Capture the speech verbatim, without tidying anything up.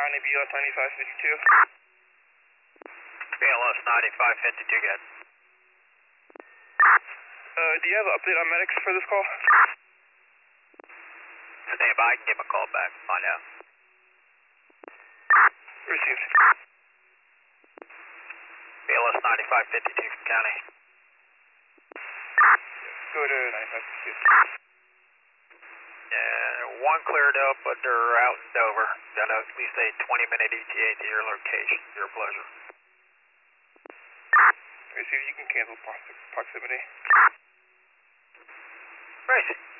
County, B L S ninety-five fifty-two. B L S ninety-five fifty-two, good. Uh, do you have an update on medics for this call? Stand by, I can give him a call back, find out. Received. B L S ninety-five fifty-two from County. Go to ninety-five fifty-two. Yeah, one cleared up, but they're out in Dover. Got at least a twenty minute E T A to your location. Your pleasure. Received, you can cancel proximity. Racing.